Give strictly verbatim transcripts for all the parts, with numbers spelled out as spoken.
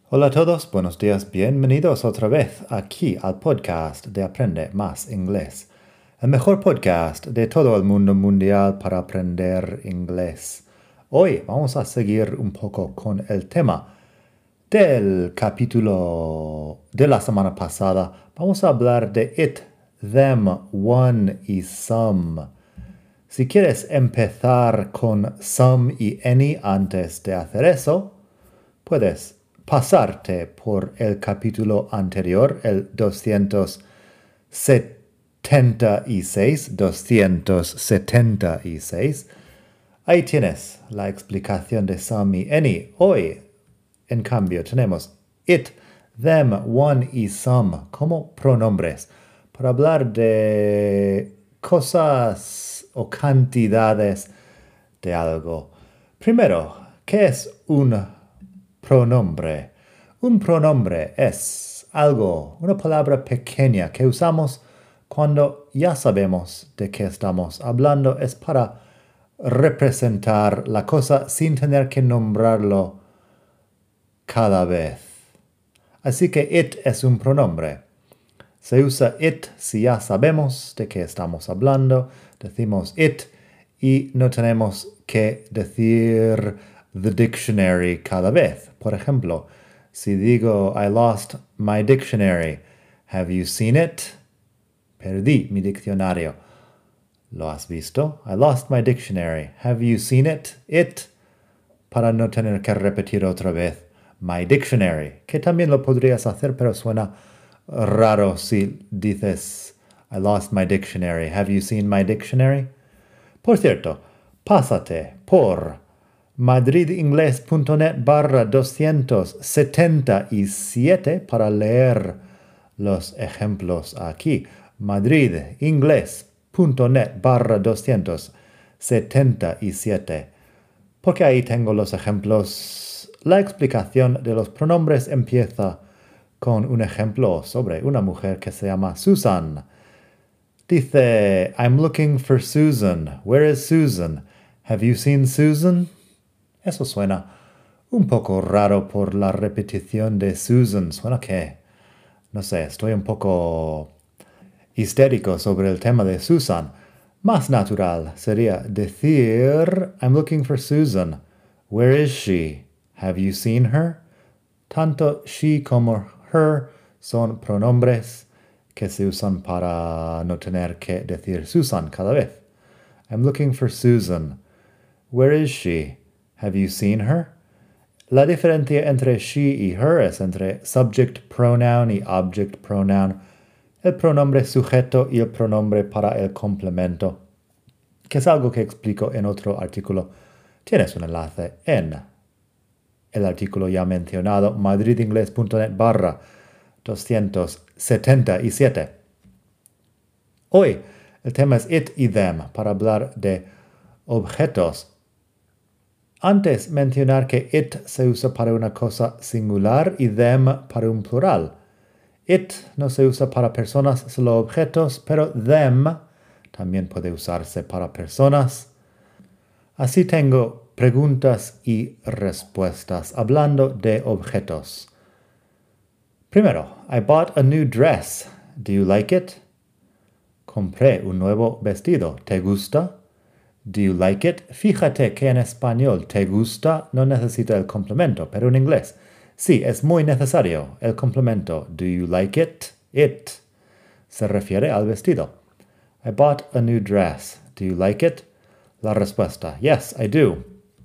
Hola a todos, buenos días, bienvenidos otra vez aquí al podcast de Aprende Más Inglés, el mejor podcast de todo el mundo mundial para aprender inglés. Hoy vamos a seguir un poco con el tema del capítulo de la semana pasada. Vamos a hablar de it, them, one y some. Si quieres empezar con some y any antes de hacer eso, puedes pasarte por el capítulo anterior, el doscientos setenta y seis, doscientos setenta y seis. Ahí tienes la explicación de some y any. Hoy, en cambio, tenemos it, them, one y some como pronombres para hablar de cosas o cantidades de algo. Primero, ¿qué es un pronombre? Un pronombre es algo, una palabra pequeña que usamos cuando ya sabemos de qué estamos hablando. Es para representar la cosa sin tener que nombrarlo cada vez. Así que it es un pronombre. Se usa it si ya sabemos de qué estamos hablando. Decimos it y no tenemos que decir the dictionary cada vez. Por ejemplo, si digo I lost my dictionary, have you seen it? Perdí mi diccionario. ¿Lo has visto? I lost my dictionary. Have you seen it? It, para no tener que repetir otra vez my dictionary, que también lo podrías hacer, pero suena raro si dices I lost my dictionary. Have you seen my dictionary? Por cierto, pásate por madridingles.net barra doscientos setenta y siete para leer los ejemplos aquí. madridingles.net barra doscientos setenta y siete. Porque ahí tengo los ejemplos. La explicación de los pronombres empieza con un ejemplo sobre una mujer que se llama Susan. Dice, I'm looking for Susan. Where is Susan? Have you seen Susan? Eso suena un poco raro por la repetición de Susan. Suena que, no sé, estoy un poco histérico sobre el tema de Susan. Más natural sería decir, I'm looking for Susan. Where is she? Have you seen her? Tanto she como her son pronombres que se usan para no tener que decir Susan cada vez. I'm looking for Susan. Where is she? Have you seen her? La diferencia entre she y her es entre subject pronoun y object pronoun, el pronombre sujeto y el pronombre para el complemento, que es algo que explico en otro artículo. Tienes un enlace en el artículo ya mencionado, madridingles.net barra doscientos setenta y siete. Hoy el tema es it y them para hablar de objetos. Antes mencionar que it se usa para una cosa singular y them para un plural. It no se usa para personas, solo objetos, pero them también puede usarse para personas. Así tengo preguntas y respuestas hablando de objetos. Primero, I bought a new dress. Do you like it? Compré un nuevo vestido. ¿Te gusta? Do you like it? Fíjate que en español te gusta no necesita el complemento, pero en inglés sí, es muy necesario el complemento. Do you like it? It se refiere al vestido. I bought a new dress. Do you like it? La respuesta, yes, I do.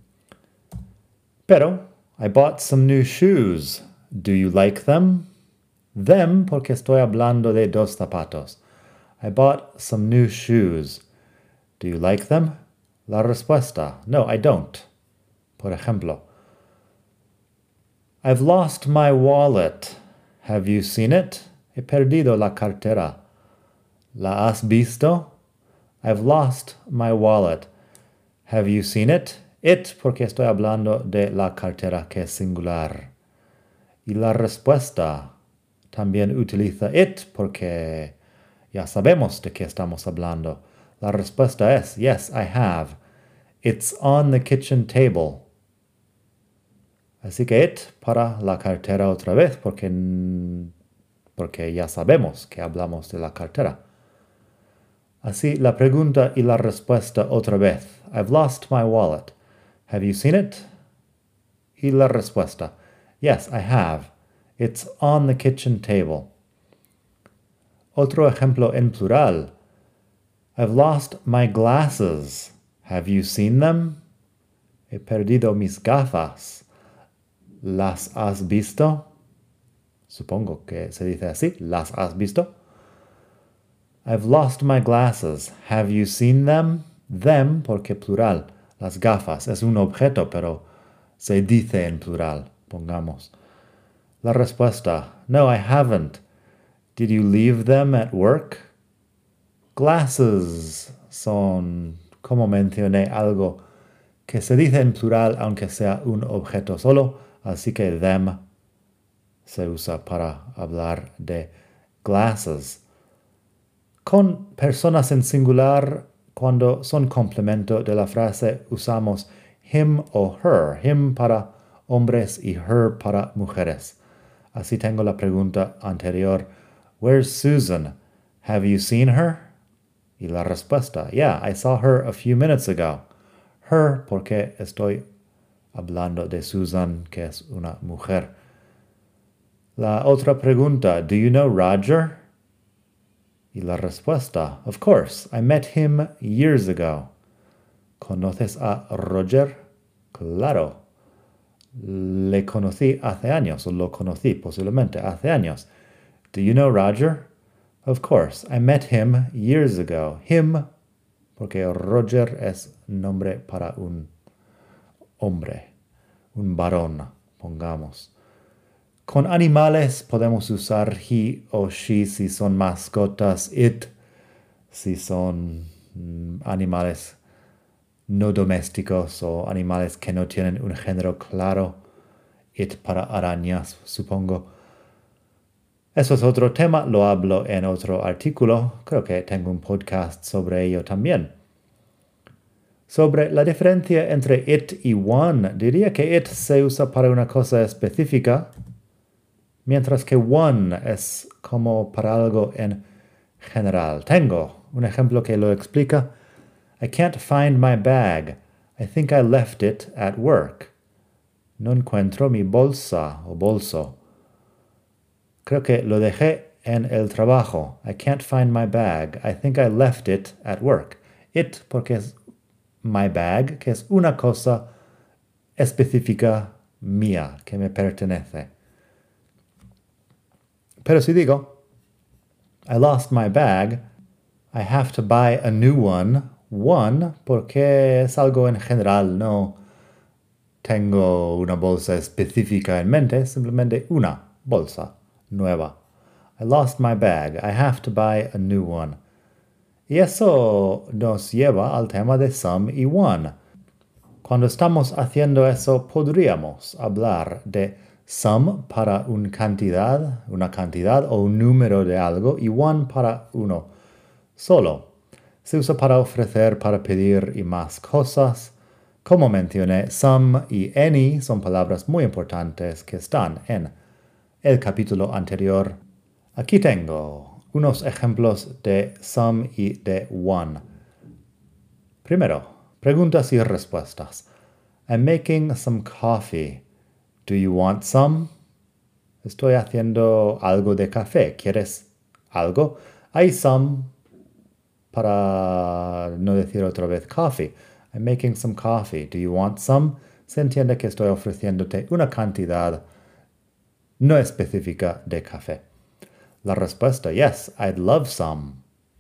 Pero, I bought some new shoes. Do you like them? Them porque estoy hablando de dos zapatos. I bought some new shoes. Do you like them? La respuesta, no, I don't. Por ejemplo, I've lost my wallet. Have you seen it? He perdido la cartera. ¿La has visto? I've lost my wallet. Have you seen it? It porque estoy hablando de la cartera que es singular. Y la respuesta también utiliza it porque ya sabemos de qué estamos hablando. La respuesta es, yes, I have. It's on the kitchen table. Así que it para la cartera otra vez porque, porque ya sabemos que hablamos de la cartera. Así la pregunta y la respuesta otra vez. I've lost my wallet. Have you seen it? Y la respuesta. Yes, I have. It's on the kitchen table. Otro ejemplo en plural. I've lost my glasses. Have you seen them? He perdido mis gafas. ¿Las has visto? Supongo que se dice así. ¿Las has visto? I've lost my glasses. Have you seen them? Them, porque plural. Las gafas es un objeto, pero se dice en plural. Pongamos. La respuesta. No, I haven't. Did you leave them at work? Glasses son, como mencioné, algo que se dice en plural aunque sea un objeto solo, así que them se usa para hablar de glasses. Con personas en singular, cuando son complemento de la frase, usamos him o her. Him para hombres y her para mujeres. Así tengo la pregunta anterior. Where's Susan? Have you seen her? Y la respuesta. Yeah, I saw her a few minutes ago. Her porque estoy hablando de Susan, que es una mujer. La otra pregunta. Do you know Roger? Y la respuesta. Of course, I met him years ago. ¿Conoces a Roger? Claro. Le conocí hace años, o lo conocí posiblemente hace años. Do you know Roger? Of course, I met him years ago. Him, porque Roger es nombre para un hombre, un varón, pongamos. Con animales podemos usar he o she si son mascotas, it si son mm, animales no domésticos o animales que no tienen un género claro, it para arañas, supongo. Eso es otro tema, lo hablo en otro artículo, creo que tengo un podcast sobre ello también. Sobre la diferencia entre it y one, diría que it se usa para una cosa específica, mientras que one es como para algo en general. Tengo un ejemplo que lo explica. I can't find my bag. I think I left it at work. No encuentro mi bolsa o bolso. Creo que lo dejé en el trabajo. I can't find my bag. I think I left it at work. It porque es my bag, que es una cosa específica mía, que me pertenece. Pero si digo, I lost my bag, I have to buy a new one. One, porque es algo en general, no tengo una bolsa específica en mente, simplemente una bolsa nueva. I lost my bag, I have to buy a new one. Y eso nos lleva al tema de some y one. Cuando estamos haciendo eso, podríamos hablar de some para una cantidad, una cantidad o un número de algo y one para uno solo. Se usa para ofrecer, para pedir y más cosas. Como mencioné, some y any son palabras muy importantes que están en el capítulo anterior. Aquí tengo unos ejemplos de some y de one. Primero, preguntas y respuestas. I'm making some coffee. Do you want some? Estoy haciendo algo de café. ¿Quieres algo? Hay some, para no decir otra vez coffee. I'm making some coffee. Do you want some? Se entiende que estoy ofreciéndote una cantidad no específica de café. La respuesta, yes, I'd love some.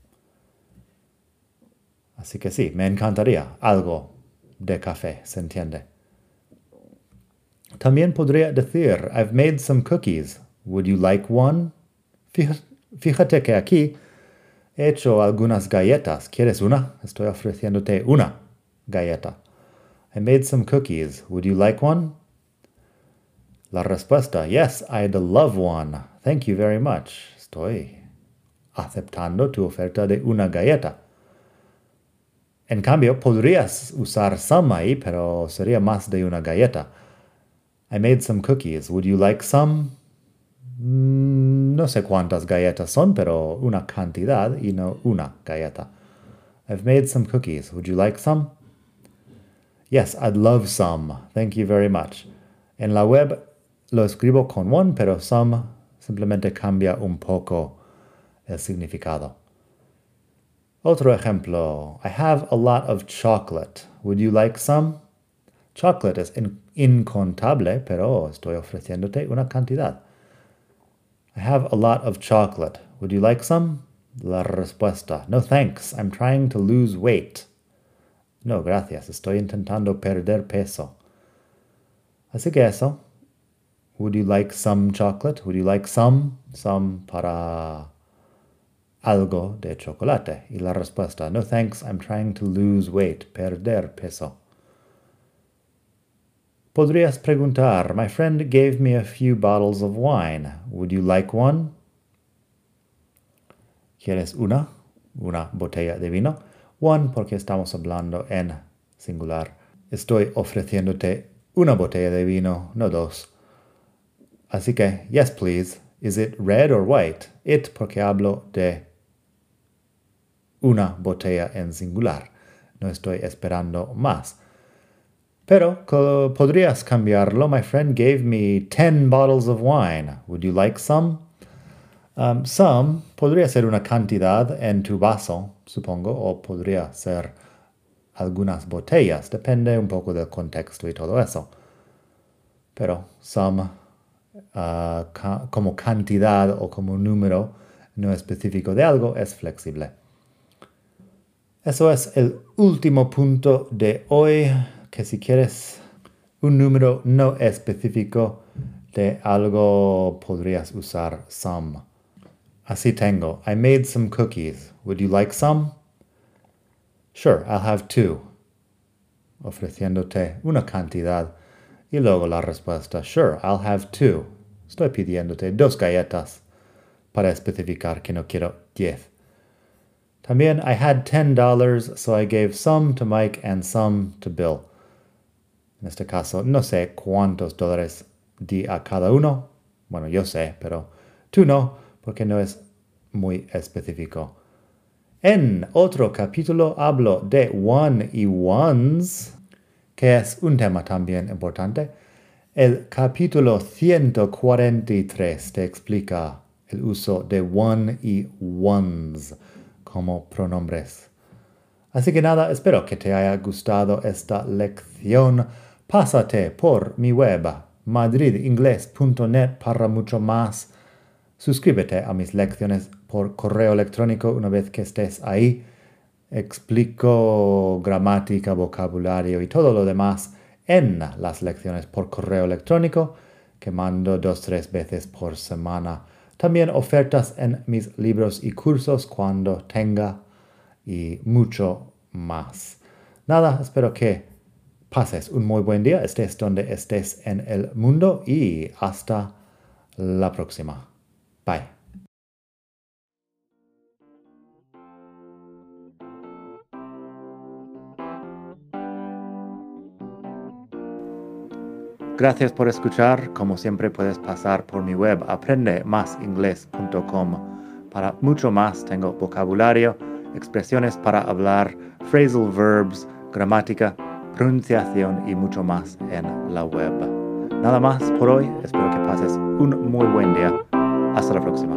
Así que sí, me encantaría algo de café, se entiende. También podría decir, I've made some cookies. Would you like one? Fíjate que aquí he hecho algunas galletas. ¿Quieres una? Estoy ofreciéndote una galleta. I made some cookies. Would you like one? La respuesta, yes, I'd love one. Thank you very much. Estoy aceptando tu oferta de una galleta. En cambio, podrías usar some ahí, pero sería más de una galleta. I made some cookies. Would you like some? Mm, no sé cuántas galletas son, pero una cantidad y no una galleta. I've made some cookies. Would you like some? Yes, I'd love some. Thank you very much. En la web lo escribo con one, pero some simplemente cambia un poco el significado. Otro ejemplo. I have a lot of chocolate. Would you like some? Chocolate es in- incontable, pero estoy ofreciéndote una cantidad. I have a lot of chocolate. Would you like some? La respuesta. No thanks. I'm trying to lose weight. No, gracias. Estoy intentando perder peso. Así que eso. Would you like some chocolate? Would you like some? Some para algo de chocolate. Y la respuesta. No thanks. I'm trying to lose weight. Perder peso. Podrías preguntar, my friend gave me a few bottles of wine. Would you like one? ¿Quieres una? Una botella de vino. One porque estamos hablando en singular. Estoy ofreciéndote una botella de vino, no dos. Así que, yes please. Is it red or white? It porque hablo de una botella en singular. No estoy esperando más. Pero podrías cambiarlo. My friend gave me ten bottles of wine. Would you like some? Um, some podría ser una cantidad en tu vaso, supongo, o podría ser algunas botellas. Depende un poco del contexto y todo eso. Pero some, uh, ca- como cantidad o como número no específico de algo, es flexible. Eso es el último punto de hoy. Que si quieres un número no específico de algo, podrías usar some. Así tengo. I made some cookies. Would you like some? Sure, I'll have two. Ofreciéndote una cantidad. Y luego la respuesta. Sure, I'll have two. Estoy pidiéndote dos galletas para especificar que no quiero diez. También, I had ten dollars, so I gave some to Mike and some to Bill. En este caso, no sé cuántos dólares di a cada uno. Bueno, yo sé, pero tú no, porque no es muy específico. En otro capítulo hablo de one y ones, que es un tema también importante. El capítulo ciento cuarenta y tres te explica el uso de one y ones como pronombres. Así que nada, espero que te haya gustado esta lección. Pásate por mi web, madrid ingles punto net, para mucho más. Suscríbete a mis lecciones por correo electrónico una vez que estés ahí. Explico gramática, vocabulario y todo lo demás en las lecciones por correo electrónico que mando dos o tres veces por semana. También ofertas en mis libros y cursos cuando tenga y mucho más. Nada, espero que pases un muy buen día, estés donde estés en el mundo y hasta la próxima. Bye. Gracias por escuchar. Como siempre puedes pasar por mi web aprende más inglés punto com. Para mucho más tengo vocabulario, expresiones para hablar, phrasal verbs, gramática, pronunciación y mucho más en la web. Nada más por hoy. Espero que pases un muy buen día. Hasta la próxima.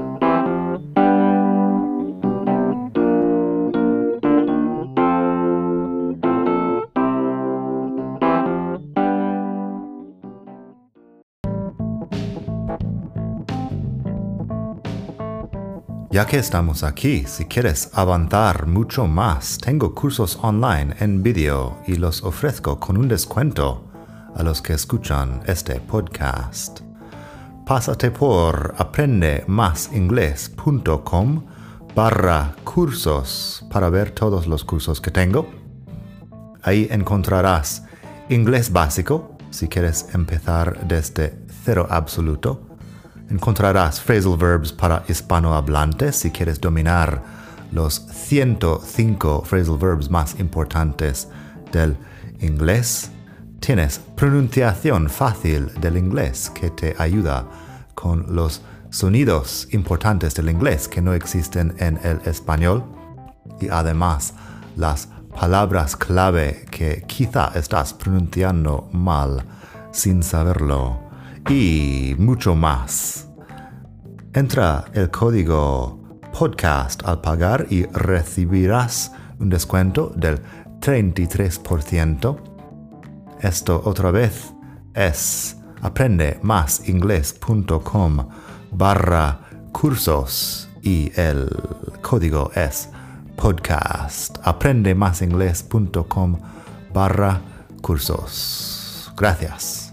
Ya que estamos aquí, si quieres avanzar mucho más, tengo cursos online en vídeo y los ofrezco con un descuento a los que escuchan este podcast. Pásate por aprende más inglés punto com barra cursos para ver todos los cursos que tengo. Ahí encontrarás inglés básico, si quieres empezar desde cero absoluto. Encontrarás phrasal verbs para hispanohablantes si quieres dominar los ciento cinco phrasal verbs más importantes del inglés. tienes pronunciación fácil del inglés que te ayuda con los sonidos importantes del inglés que no existen en el español y además las palabras clave que quizá estás pronunciando mal sin saberlo y mucho más. Entra el código podcast al pagar y recibirás un descuento del treinta y tres por ciento. Esto otra vez es aprendemasingles.com barra cursos y el código es podcast. aprendemasingles.com barra cursos. Gracias.